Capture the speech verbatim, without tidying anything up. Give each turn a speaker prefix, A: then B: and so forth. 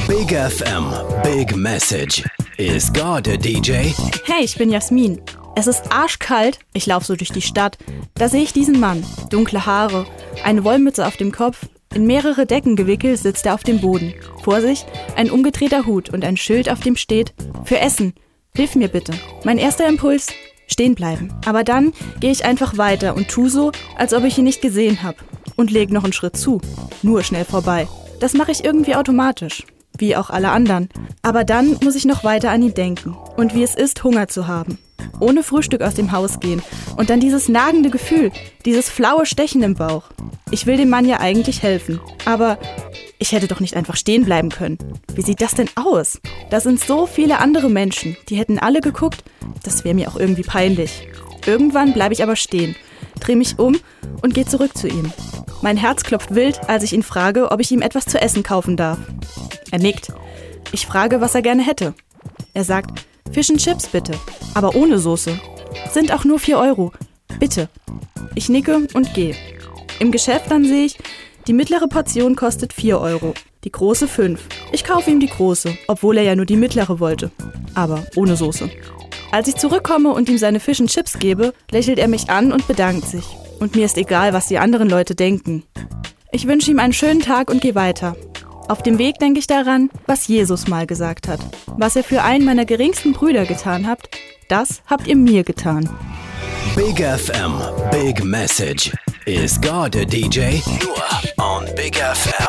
A: Big F M, Big Message. Is God a D J?
B: Hey, ich bin Jasmin. Es ist arschkalt, ich laufe so durch die Stadt. Da sehe ich diesen Mann, dunkle Haare, eine Wollmütze auf dem Kopf. In mehrere Decken gewickelt sitzt er auf dem Boden. Vor sich ein umgedrehter Hut und ein Schild, auf dem steht: Für Essen. Hilf mir bitte. Mein erster Impuls: stehen bleiben. Aber dann gehe ich einfach weiter und tu so, als ob ich ihn nicht gesehen habe. Und leg noch einen Schritt zu. Nur schnell vorbei. Das mache ich irgendwie automatisch. Wie auch alle anderen. Aber dann muss ich noch weiter an ihn denken. Und wie es ist, Hunger zu haben. Ohne Frühstück aus dem Haus gehen. Und dann dieses nagende Gefühl, dieses flaue Stechen im Bauch. Ich will dem Mann ja eigentlich helfen. Aber ich hätte doch nicht einfach stehen bleiben können. Wie sieht das denn aus? Da sind so viele andere Menschen. Die hätten alle geguckt. Das wäre mir auch irgendwie peinlich. Irgendwann bleibe ich aber stehen, drehe mich um und gehe zurück zu ihm. Mein Herz klopft wild, als ich ihn frage, ob ich ihm etwas zu essen kaufen darf. Er nickt. Ich frage, was er gerne hätte. Er sagt: Fish and Chips bitte, aber ohne Soße. Sind auch nur vier Euro. Bitte. Ich nicke und gehe. Im Geschäft dann sehe ich, die mittlere Portion kostet vier Euro, die große fünf. Ich kaufe ihm die große, obwohl er ja nur die mittlere wollte. Aber ohne Soße. Als ich zurückkomme und ihm seine Fish and Chips gebe, lächelt er mich an und bedankt sich. Und mir ist egal, was die anderen Leute denken. Ich wünsche ihm einen schönen Tag und gehe weiter. Auf dem Weg denke ich daran, was Jesus mal gesagt hat. Was er für einen meiner geringsten Brüder getan hat, das habt ihr mir getan.
A: Big F M, Big Message. Is God a D J? Nur on Big F M.